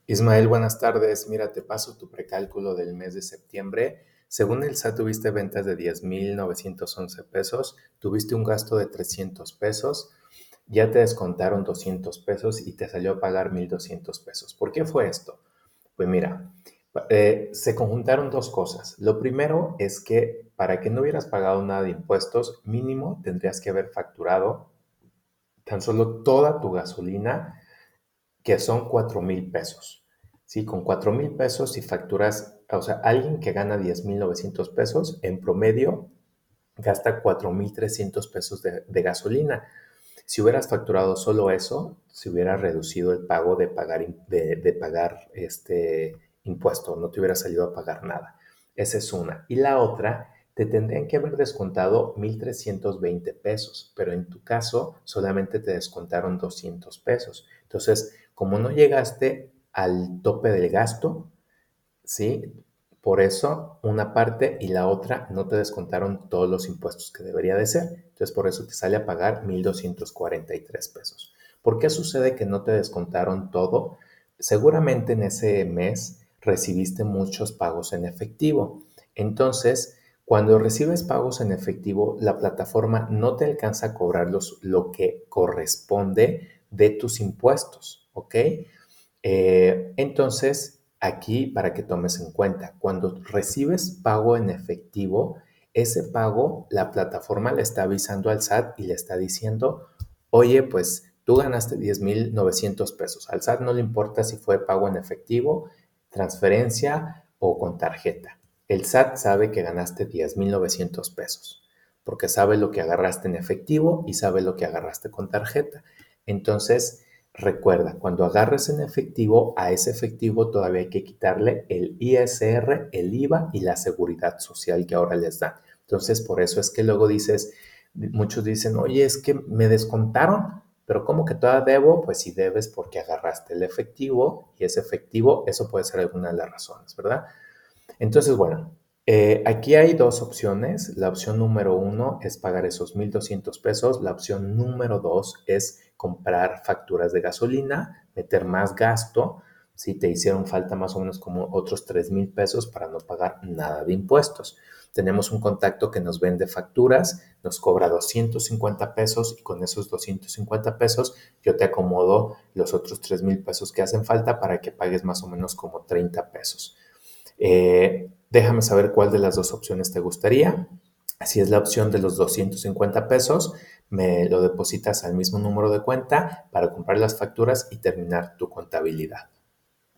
Ismael, buenas tardes. Mira, te paso tu precálculo del mes de septiembre. Según el SAT, tuviste ventas de 10,911 pesos, tuviste un gasto de 300 pesos, ya te descontaron 200 pesos y te salió a pagar 1,200 pesos. ¿Por qué fue esto? Pues mira, se conjuntaron dos cosas. Lo primero es que para que no hubieras pagado nada de impuestos, mínimo tendrías que haber facturado tan solo toda tu gasolina, que son 4,000 pesos. ¿Sí? Con 4,000 pesos, si facturas, o sea, alguien que gana 10,900 pesos, en promedio gasta 4,300 pesos de gasolina. Si hubieras facturado solo eso, se hubiera reducido el pago de pagar este impuesto, no te hubiera salido a pagar nada. Esa es una. Y la otra, te tendrían que haber descontado 1,320 pesos, pero en tu caso solamente te descontaron 200 pesos. Entonces, como no llegaste al tope del gasto, ¿sí? Por eso una parte y la otra no te descontaron todos los impuestos que debería de ser. Entonces por eso te sale a pagar 1,243 pesos. ¿Por qué sucede que no te descontaron todo? Seguramente en ese mes recibiste muchos pagos en efectivo. Entonces, cuando recibes pagos en efectivo, la plataforma no te alcanza a cobrar lo que corresponde de tus impuestos, ¿ok? Entonces, aquí para que tomes en cuenta, cuando recibes pago en efectivo, ese pago la plataforma le está avisando al SAT y le está diciendo, oye, pues tú ganaste 10,900 pesos. Al SAT no le importa si fue pago en efectivo, transferencia o con tarjeta. El SAT sabe que ganaste 10,900 pesos porque sabe lo que agarraste en efectivo y sabe lo que agarraste con tarjeta. Entonces, recuerda, cuando agarres en efectivo, a ese efectivo todavía hay que quitarle el ISR, el IVA y la seguridad social que ahora les dan. Entonces, por eso es que luego muchos dicen, oye, es que me descontaron, pero ¿cómo que todavía debo? Pues si debes porque agarraste el efectivo y ese efectivo, eso puede ser alguna de las razones, ¿verdad? Entonces, bueno, aquí hay dos opciones. La opción número uno es pagar esos 1,200 pesos. La opción número dos es comprar facturas de gasolina, meter más gasto. Si te hicieron falta más o menos como otros 3,000 pesos para no pagar nada de impuestos. Tenemos un contacto que nos vende facturas, nos cobra 250 pesos y con esos 250 pesos yo te acomodo los otros 3,000 pesos que hacen falta para que pagues más o menos como 30 pesos. Déjame saber cuál de las dos opciones te gustaría. Si es la opción de los 250 pesos, me lo depositas al mismo número de cuenta para comprar las facturas y terminar tu contabilidad.